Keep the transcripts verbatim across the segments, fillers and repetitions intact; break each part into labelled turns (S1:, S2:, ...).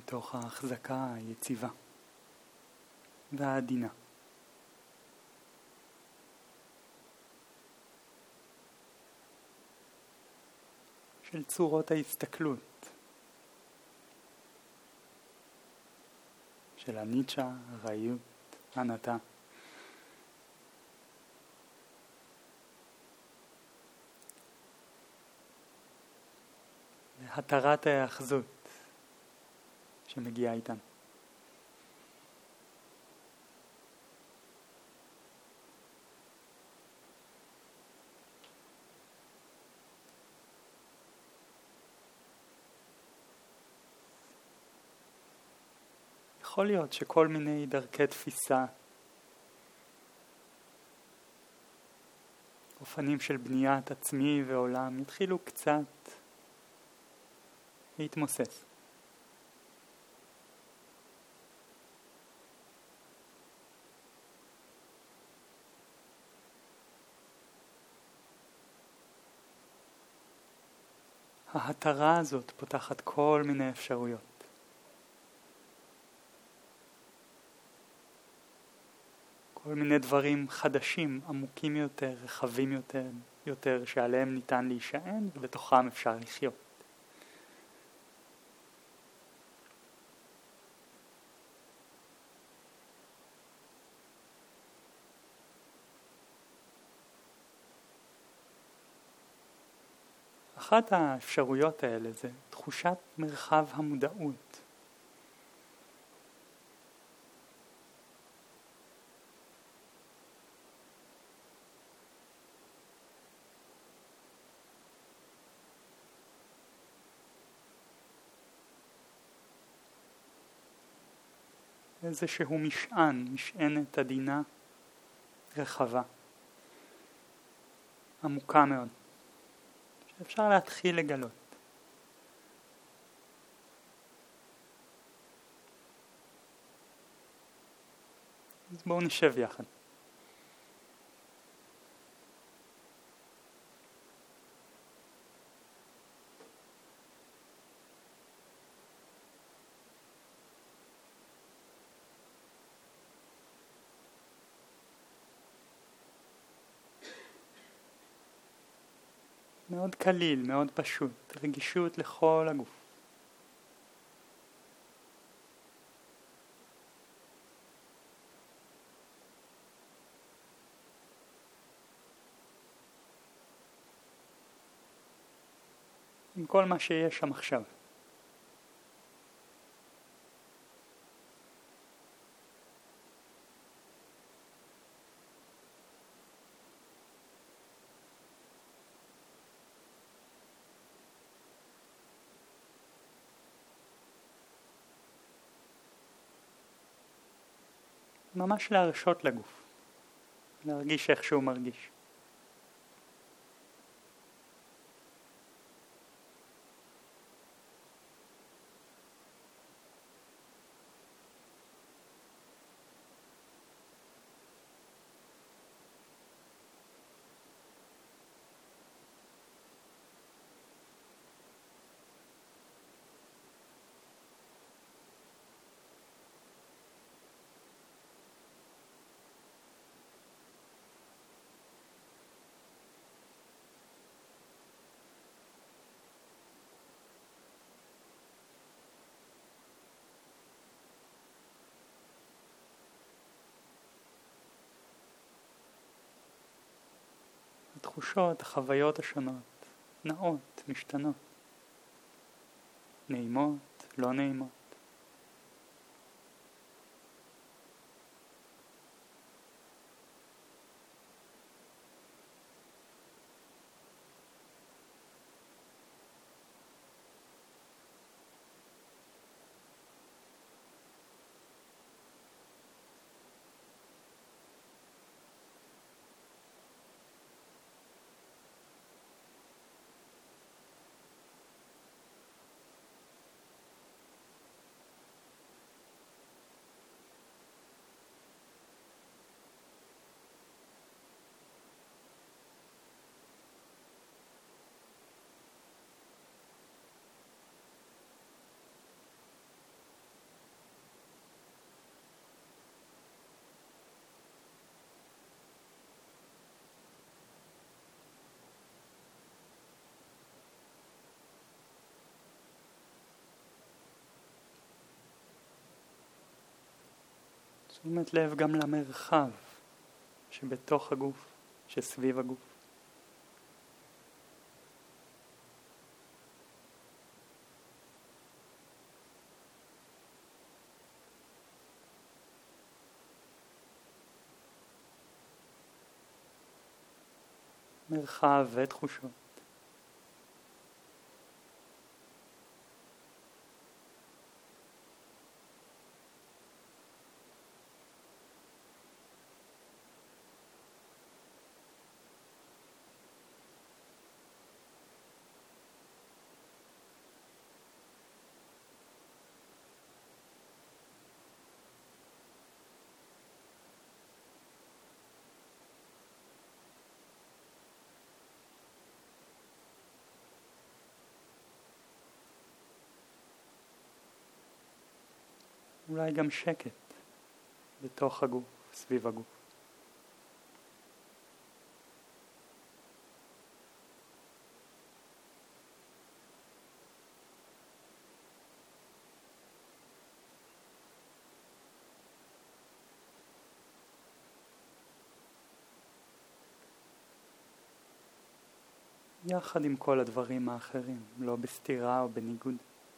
S1: מתוך ההחזקה היציבה והעדינה. של צורות ההסתכלות, של הניצ'ה, הראיות, הנתה. והתרת ההאחזות שמגיעה איתן. יכול להיות שכל מיני דרכי תפיסה, אופנים של בניית עצמי ועולם, יתחילו קצת להתמוסס. ההתרה הזאת פותחת כל מיני אפשרויות. כל מיני דברים חדשים, עמוקים יותר, רחבים יותר, יותר שעליהם ניתן להישען ובתוכם אפשר לחיות. אחת האפשרויות האלה זה תחושת מרחב המודעות. איזשהו משען, משענת עדינה, רחבה, עמוקה מאוד, שאפשר להתחיל לגלות. אז בואו נשב יחד. מאוד קליל, מאוד פשוט, רגישות לכל הגוף. עם כל מה שיש שם עכשיו. ממש להרשות לגוף, להרגיש איך שהוא מרגיש. התחושות, החוויות השונות, נעות, משתנות, נעימות, לא נעימות. תשומת לב גם למרחב שבתוך הגוף, שסביב הגוף. מרחב ותחושות. אולי גם שקט בתוך הגוף, סביב הגוף. יחד עם כל הדברים האחרים, לא בסתירה או בניגוד.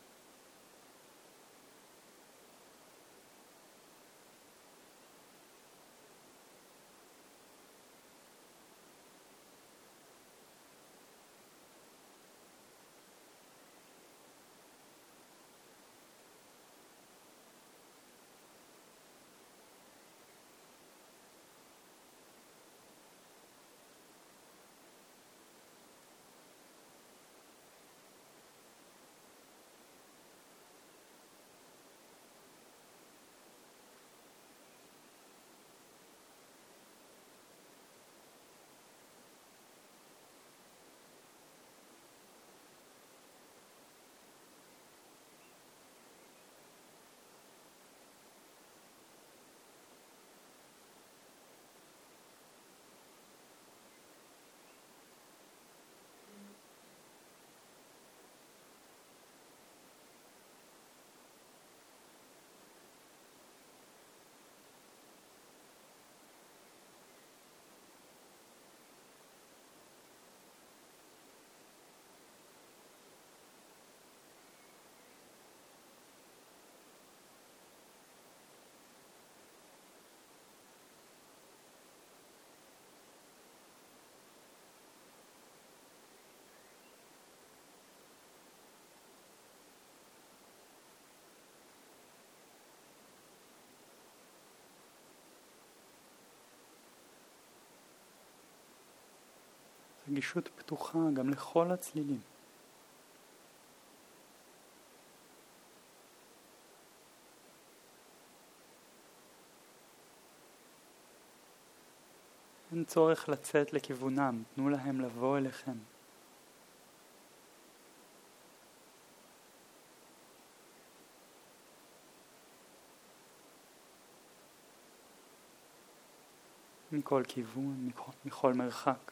S1: רגישות פתוחה גם לכל הצלילים. אין צורך לצאת לכיוונם, תנו להם לבוא אליכם. מכל כיוון, מכל, מכל מרחק.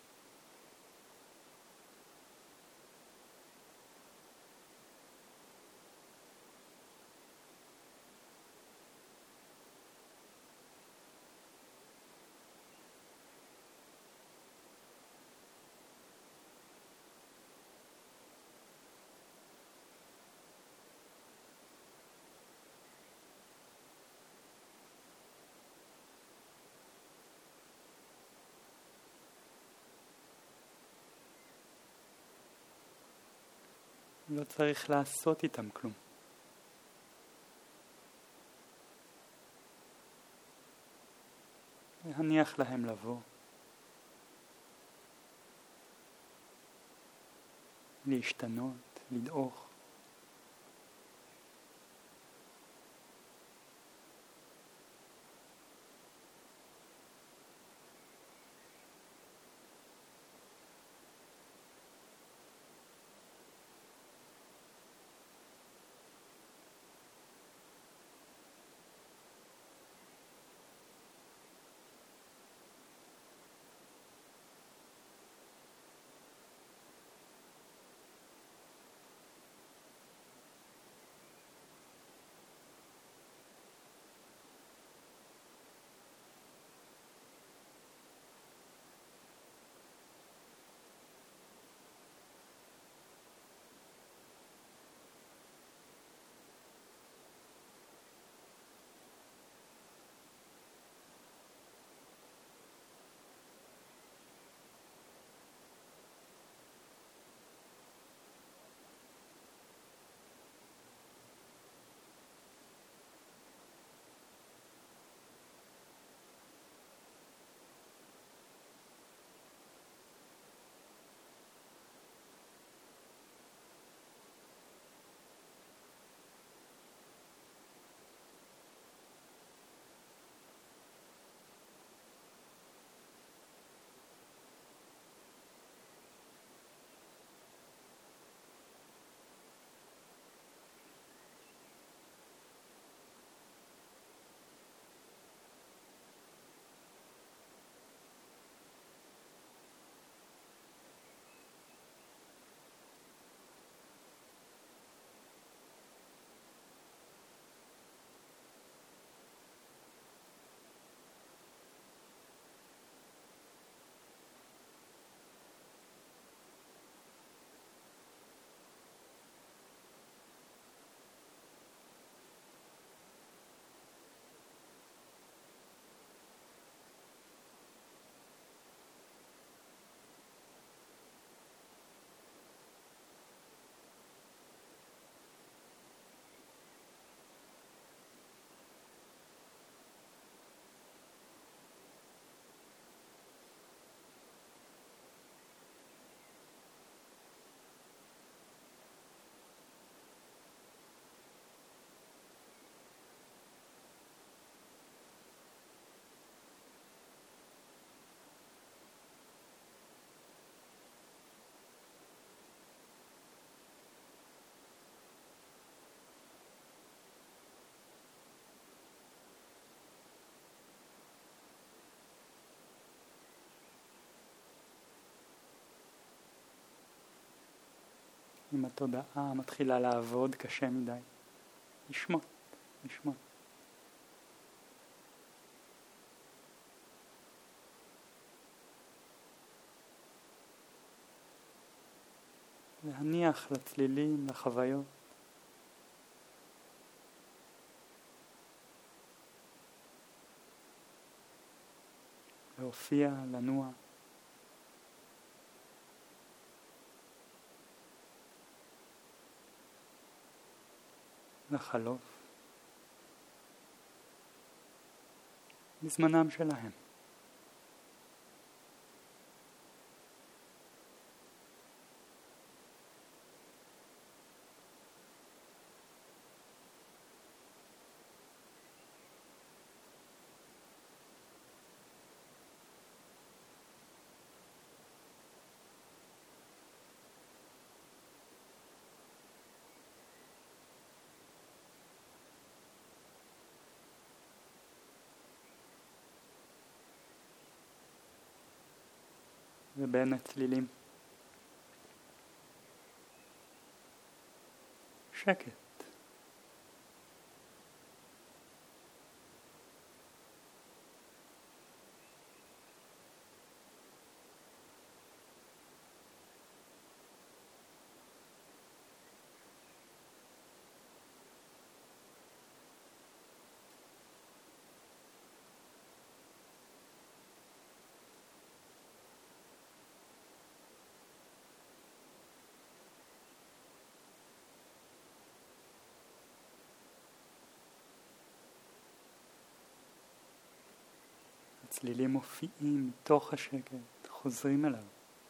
S1: לא צריך לעשות איתם כלום. להניח להם לבוא. להשתנות, לדעוך. אם התודעה מתחילה לעבוד קשה מדי. לשמות, לשמות. להניח לצלילים, לחוויות. להופיע, לנוע. לחלוף. בזמנם שלהם. ובין הצלילים. שקט. הצלילים מופיעים מתוך השקט, חוזרים אליו.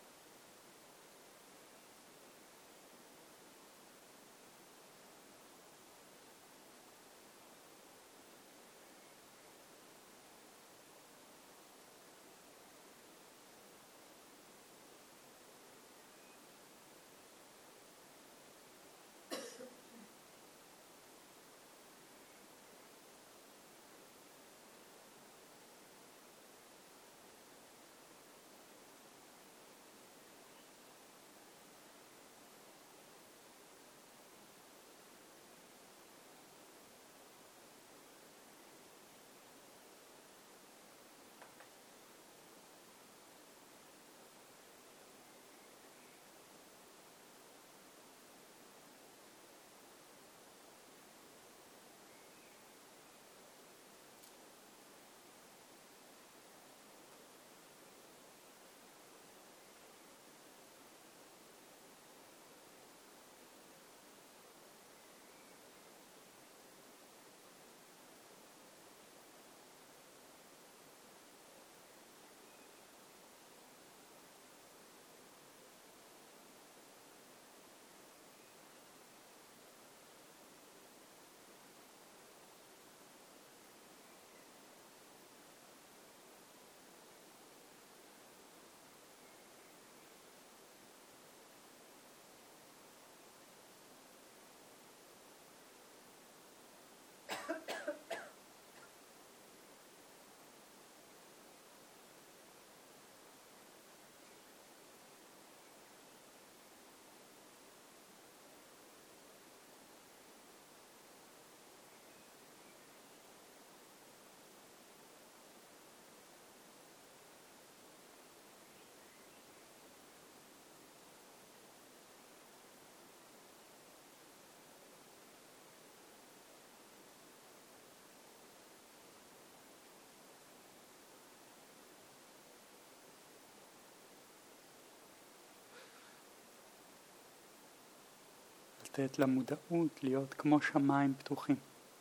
S1: לתת למודעות להיות כמו שמיים פתוחים.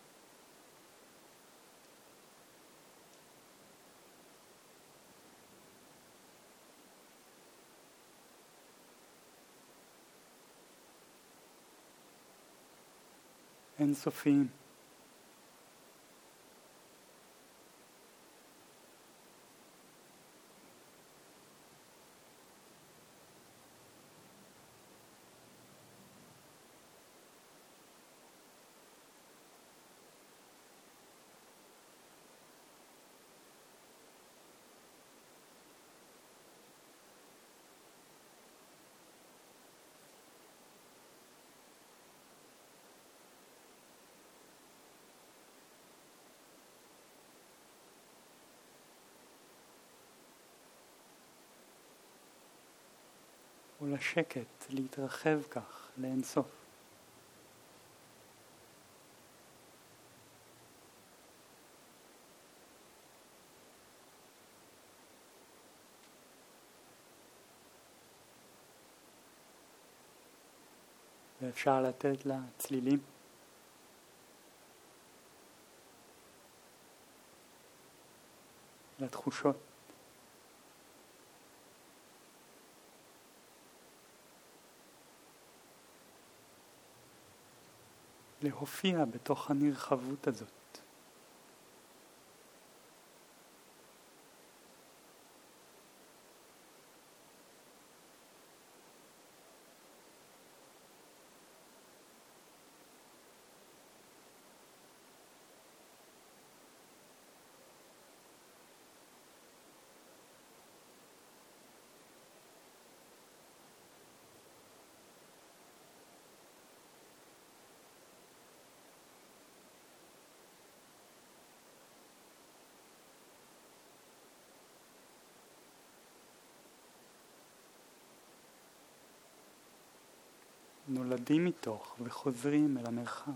S1: אינסופיים. או לשקט להתרחב כך לאינסוף. ואפשר לתת לצלילים לתחושות להופיע בתוך הנרחבות הזאת. נולדים מתוך וחוזרים אל המרחב.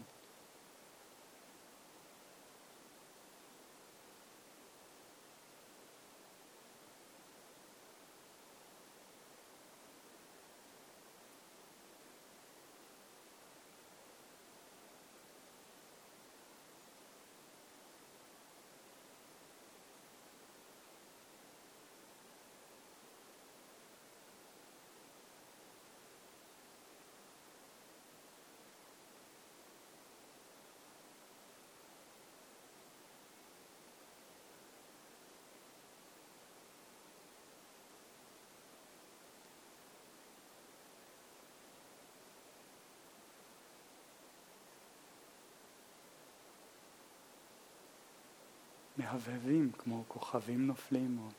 S1: מהבהבים כמו כוכבים נופלים או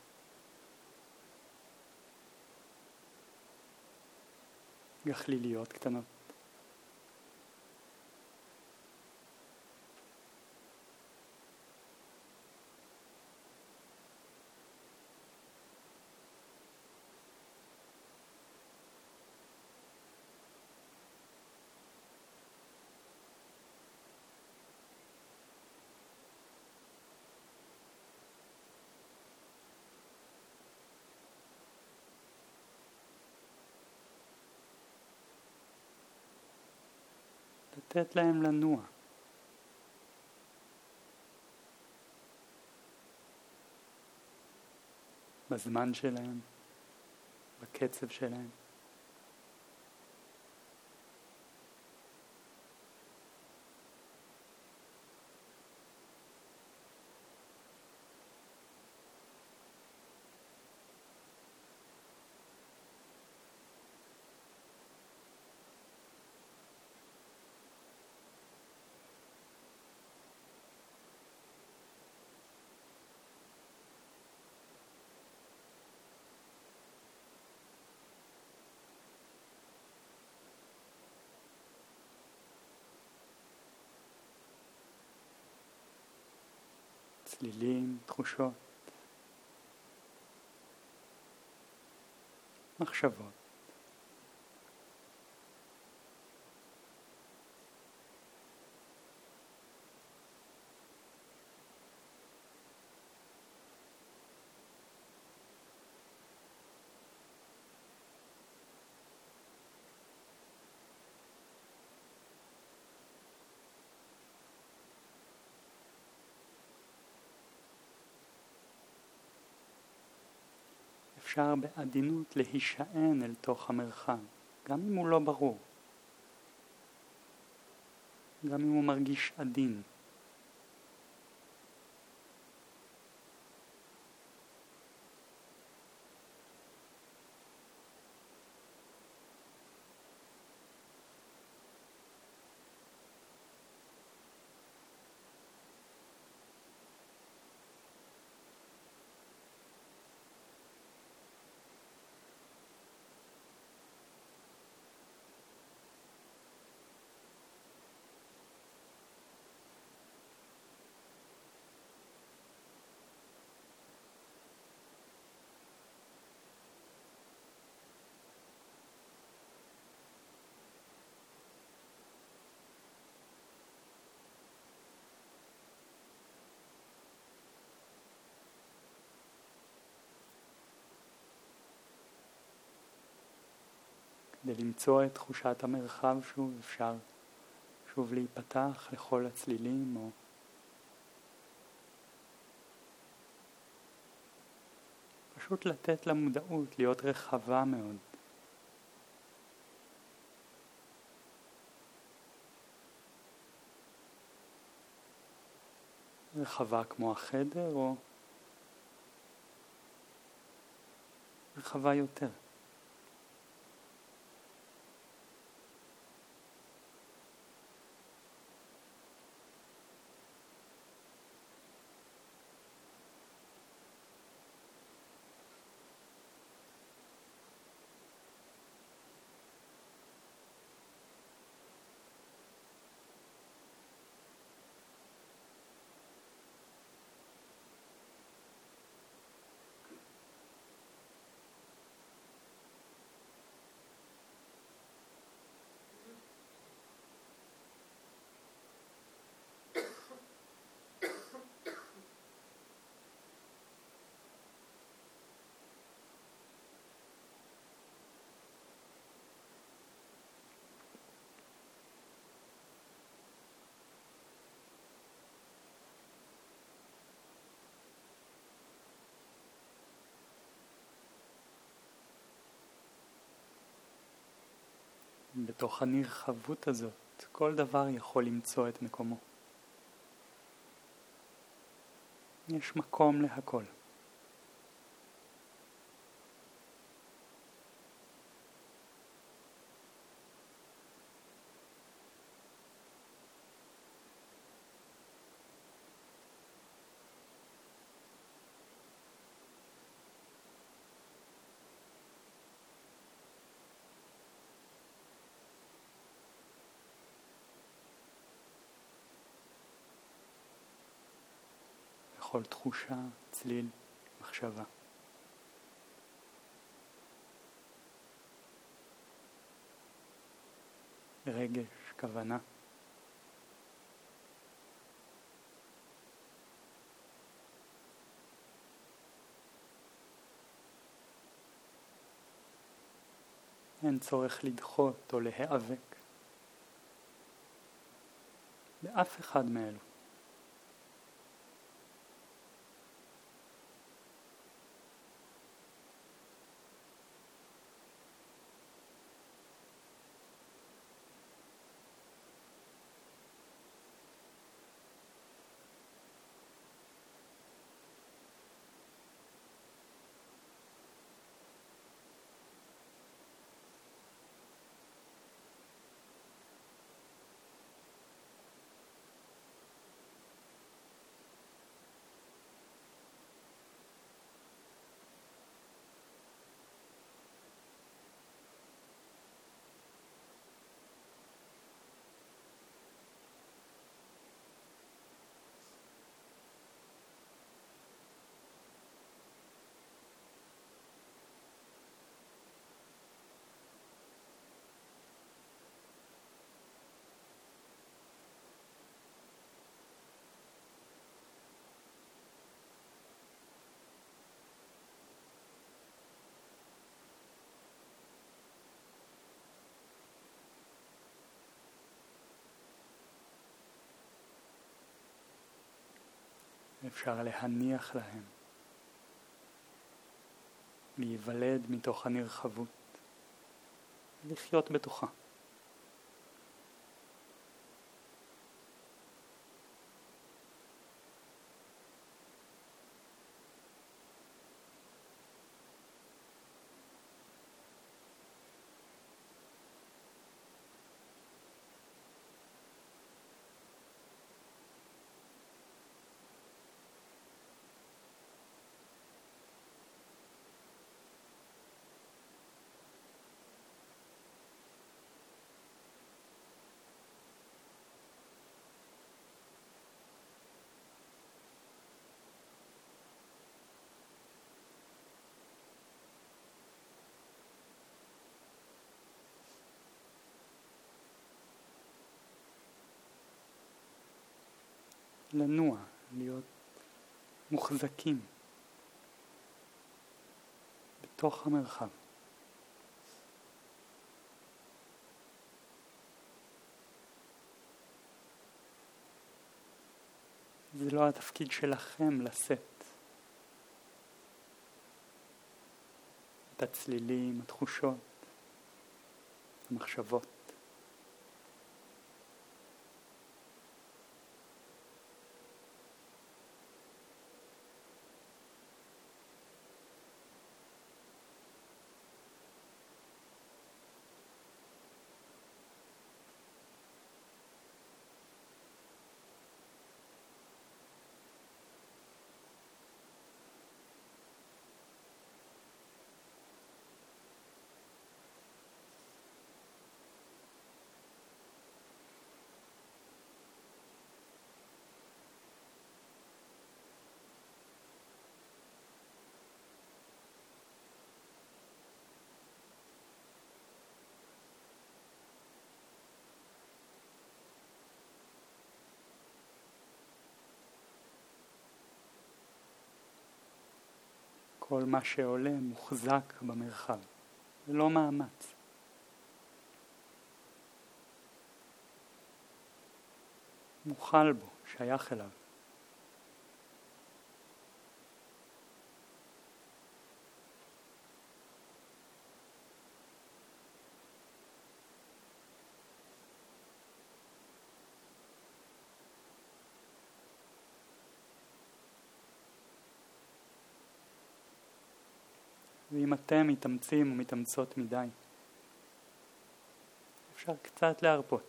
S1: גחליליות קטנות. לתת להם לנוע. בזמן שלהם, בקצב שלהם. צלילים, תחושות, מחשבות. אפשר בעדינות להישען אל תוך המרחב, גם אם הוא לא ברור, גם אם הוא מרגיש עדין. כדי למצוא את תחושת המרחב שוב אפשר שוב להיפתח לכל הצלילים, או פשוט לתת למודעות להיות רחבה מאוד. רחבה כמו החדר או רחבה יותר. בתוך הנרחבות הזאת, כל דבר יכול למצוא את מקומו. יש מקום להכל. בכל תחושה, צליל, מחשבה. רגש, כוונה. אין צורך לדחות או להיאבק באף אחד מאלו. אפשר להניח להם, להיוולד מתוך הנרחבות, לחיות בתוכה. לנוע, להיות מוחזקים בתוך המרחב. זה לא התפקיד שלכם לשאת את הצלילים, התחושות, המחשבות. כל מה שעולה מוחזק במרחב, ללא מאמץ. מוכל בו, שייך אליו. ואם אתם מתאמצים ומתאמצות מדי, אפשר קצת להרפות.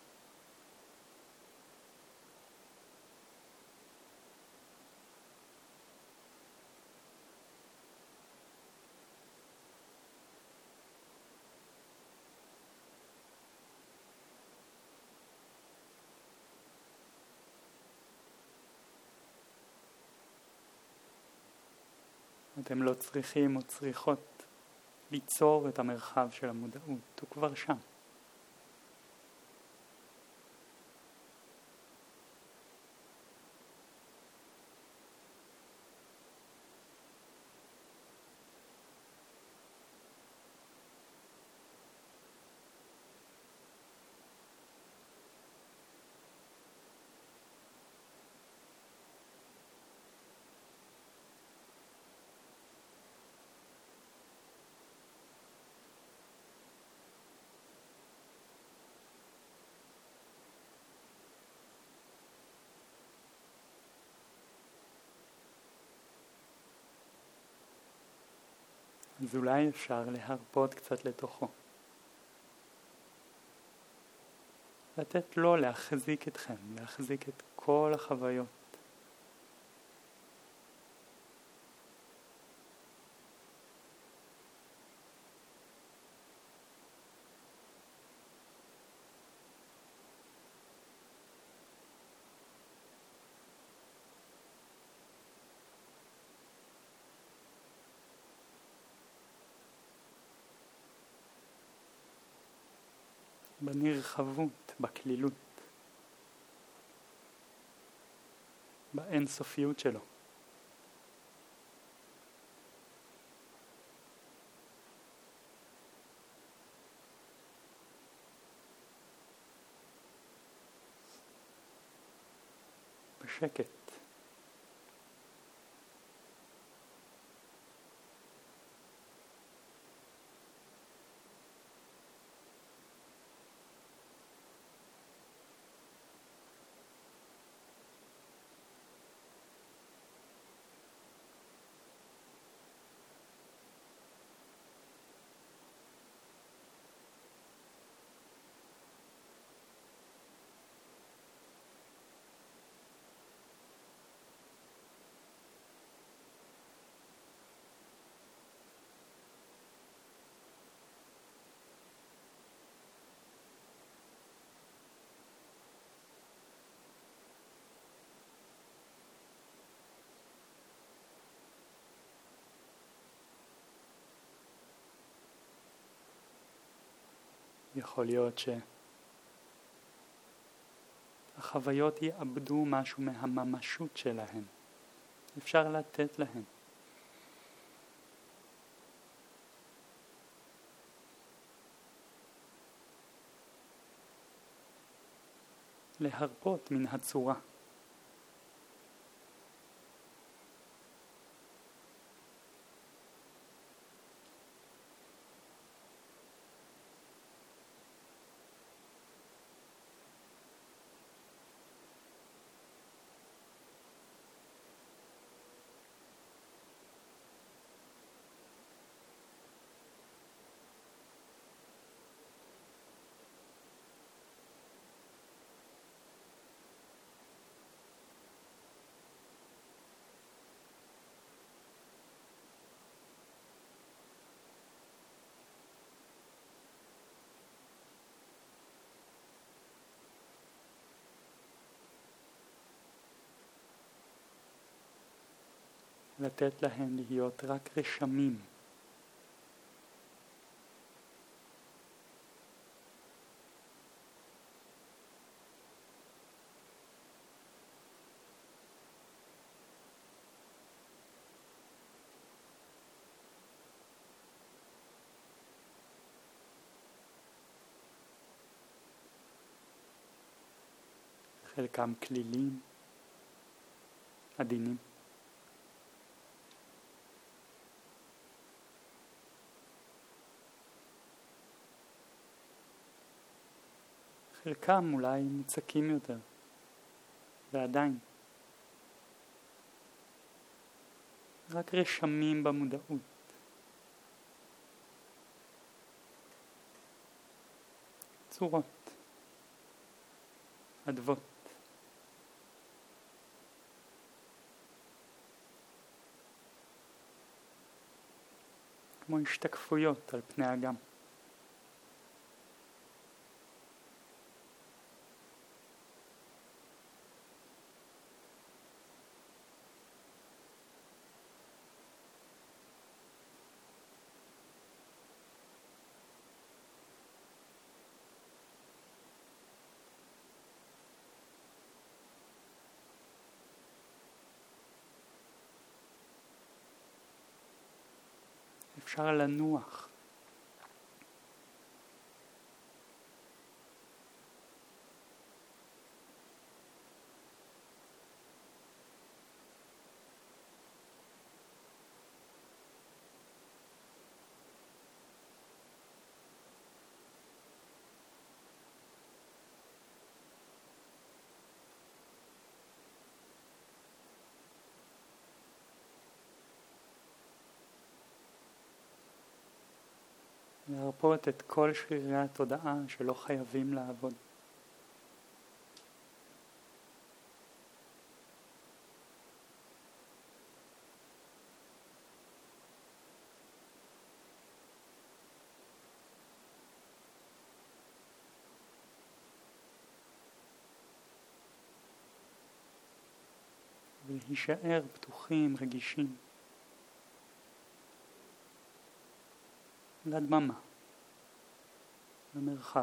S1: אתם לא צריכים או צריכות ליצור את המרחב של המודעות, הוא כבר שם. אז אולי אפשר להרפות קצת לתוכו. לתת לו להחזיק אתכם, להחזיק את כל החוויות. בנרחבות, בכלילות, באינסופיות שלו. בשקט. יכול להיות שהחוויות יאבדו משהו מהממשות שלהן. אפשר לתת להן. להרפות מן הצורה. לתת להם להיות רק רשמים. חלקם כלילים, עדינים. חלקם אולי מוצקים יותר, ועדיין. רק רשמים במודעות. צורות. אדוות. כמו השתקפויות על פני אגם. אפשר לנוח. להרפות את כל שרירי התודעה שלא חייבים לעבוד. ולהישאר פתוחים, רגישים. לדממה, למרחב.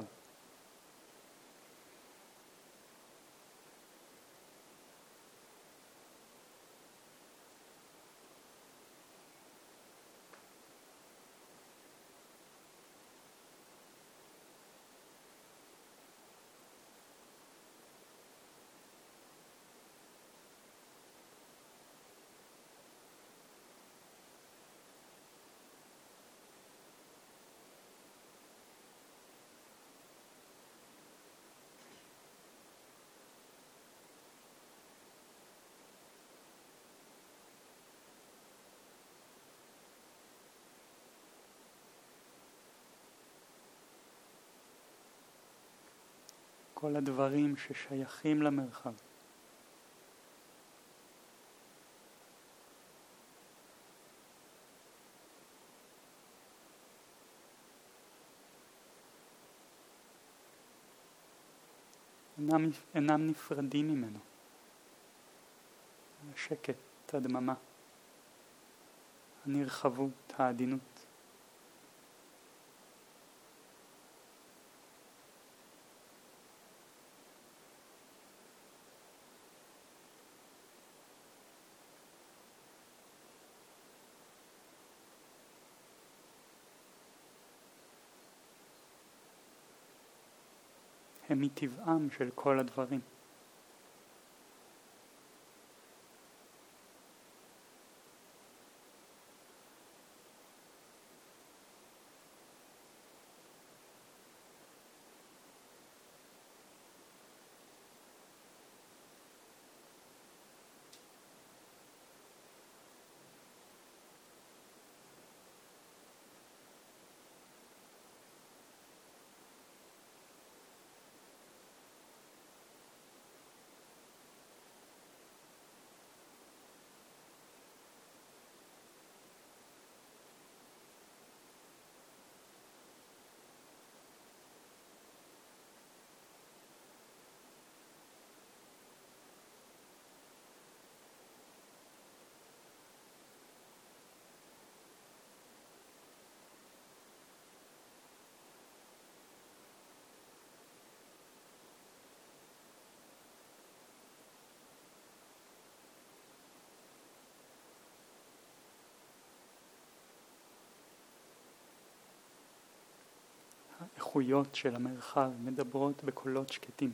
S1: כל הדברים ששייכים למרחב. אינם, אינם נפרדים ממנו. השקט, הדממה, הנרחבות, העדינות. הם מטבעם של כל הדברים. החויות של המרחב מדברות בקולות שקטים.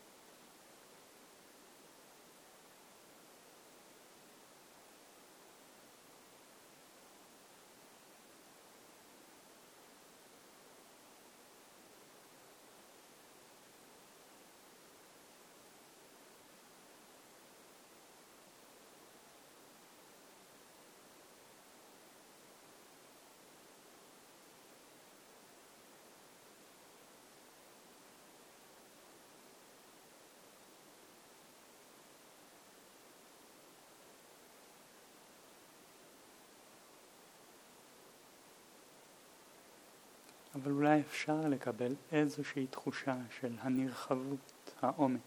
S1: אבל אולי אפשר לקבל איזושהי תחושה של הנרחבות, העומק.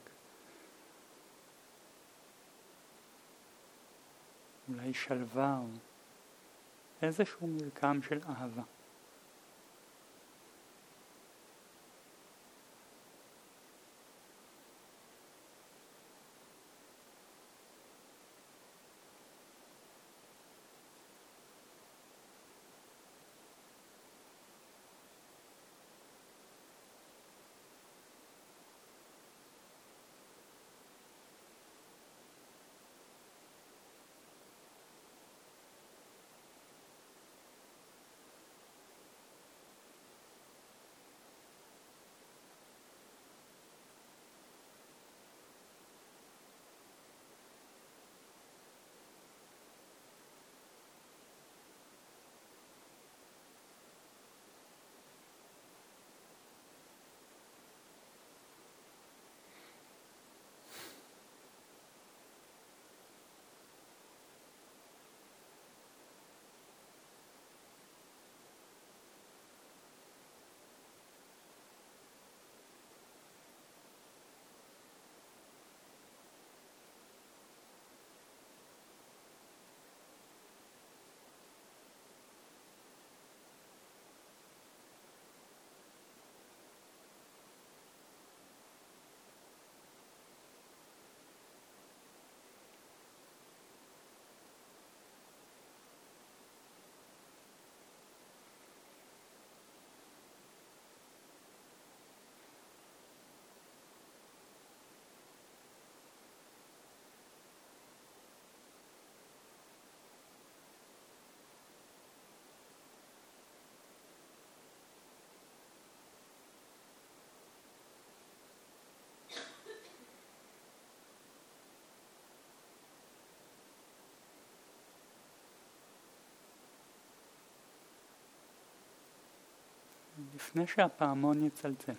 S1: אולי שלווה או איזשהו מרקם של אהבה. לפני שהפעמון יצלצל.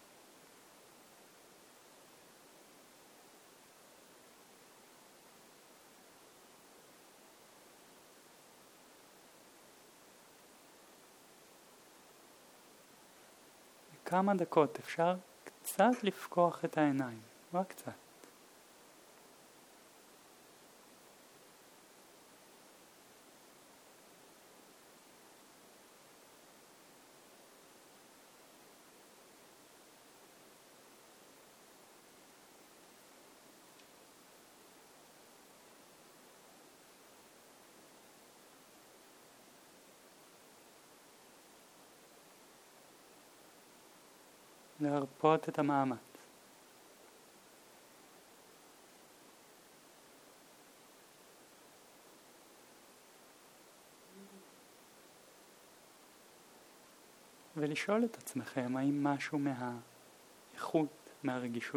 S1: כמה דקות אפשר קצת לפקוח את העיניים, רק קצת. להרפות את המאמץ. ולשאול את עצמכם האם משהו מהאיכות, מהרגישות,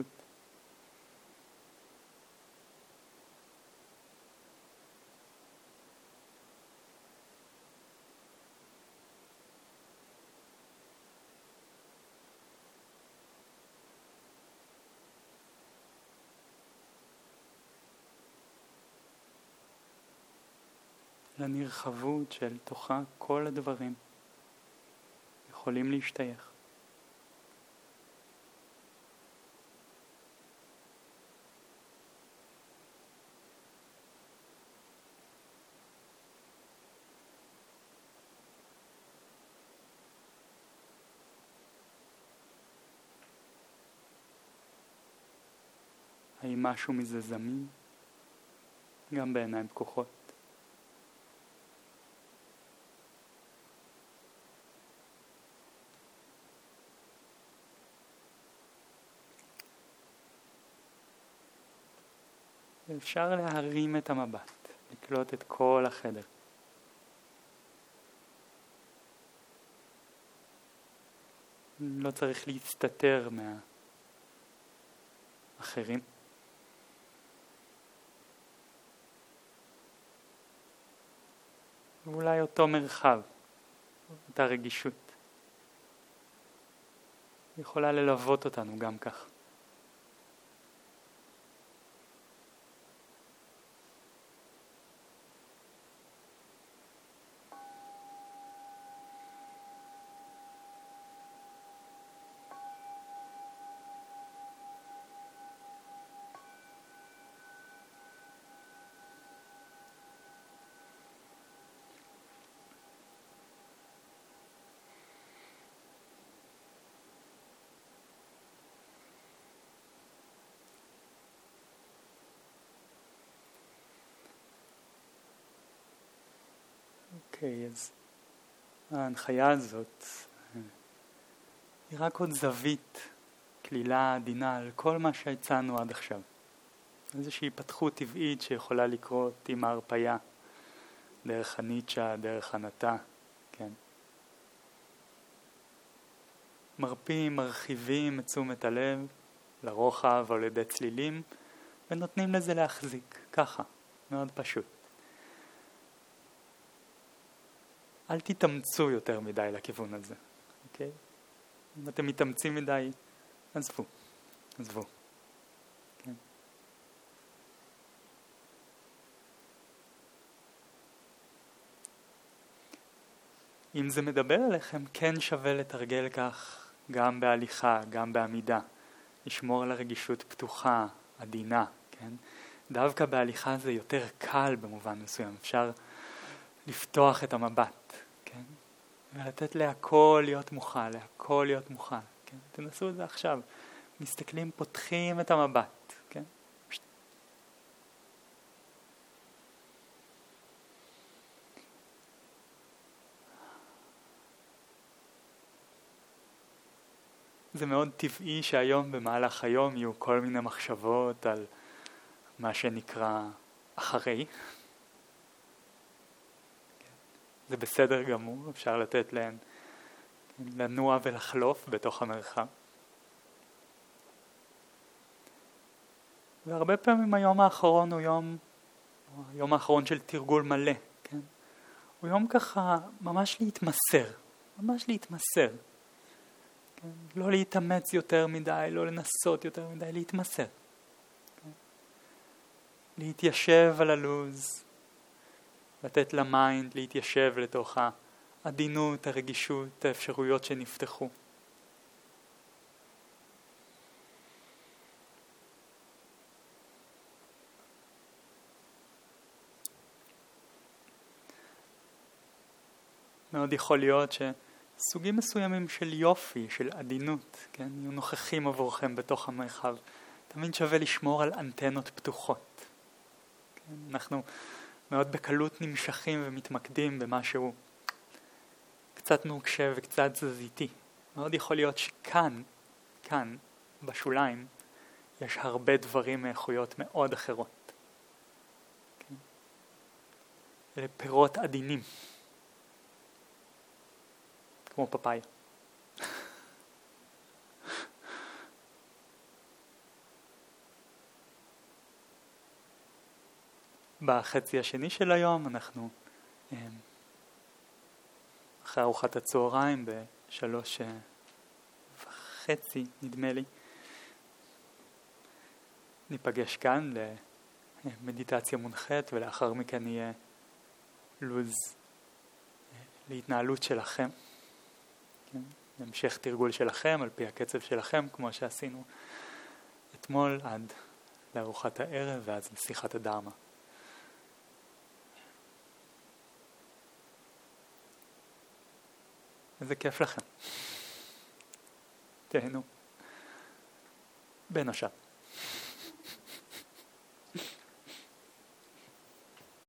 S1: לנרחבות של תוכה כל הדברים יכולים להשתייך. האם משהו מזה זמין? גם בעיניים פקוחות. אפשר להרים את המבט, לקלוט את כל החדר. לא צריך להסתתר מהאחרים. ואולי אותו מרחב, אותה רגישות, יכולה ללוות אותנו גם כך. אוקיי, אז ההנחיה הזאת היא רק עוד זווית, כלילה עדינה על כל מה שהצענו עד עכשיו. איזושהי התפתחות טבעית שיכולה לקרות עם ההרפיה, דרך הניטשה, דרך הנתה, כן. מרפים, מרחיבים את תשומת הלב לרוחב או לידי צלילים, ונותנים לזה להחזיק, ככה, מאוד פשוט. אל תתאמצו יותר מדי לכיוון הזה, אוקיי? אם אתם מתאמצים מדי, עזבו, עזבו. כן. אם זה מדבר עליכם, כן שווה לתרגל כך גם בהליכה, גם בעמידה. לשמור על הרגישות פתוחה, עדינה, כן? דווקא בהליכה זה יותר קל במובן מסוים. אפשר לפתוח את המבט, כן? ולתת להכל להיות מוכן, להכל להיות מוכן, כן? תנסו את זה עכשיו. מסתכלים, פותחים את המבט, כן? זה מאוד טבעי שהיום במהלך היום יהיו כל מיני מחשבות על מה שנקרא אחרי. זה בסדר גמור, אפשר לתת להן לנוע ולחלוף בתוך המרחב. והרבה פעמים היום האחרון הוא יום, היום האחרון של תרגול מלא, כן? הוא יום ככה ממש להתמסר, ממש להתמסר. כן? לא להתאמץ יותר מדי, לא לנסות יותר מדי, להתמסר. כן? להתיישב על הלוז, לתת למיינד להתיישב לתוך העדינות, הרגישות, האפשרויות שנפתחו. מאוד יכול להיות שסוגים מסוימים של יופי, של עדינות, כן, יהיו נוכחים עבורכם בתוך המרחב. תמיד שווה לשמור על אנטנות פתוחות. כן, אנחנו מאוד בקלות נמשכים ומתמקדים במשהו קצת נוקשה וקצת תזזיתי. מאוד יכול להיות שכאן, כאן, בשוליים, יש הרבה דברים מאיכויות מאוד אחרות. כן? אלה פירות עדינים. כמו פפאיה. בחצי השני של היום אנחנו אחרי ארוחת הצהריים בשלוש וחצי נדמה לי ניפגש כאן למדיטציה מונחת, ולאחר מכן יהיה לוז להתנהלות שלכם, כן? המשך תרגול שלכם על פי הקצב שלכם כמו שעשינו אתמול עד לארוחת הערב ואז לשיחת הדרמה. איזה כיף לכם. תהנו. בין השאר.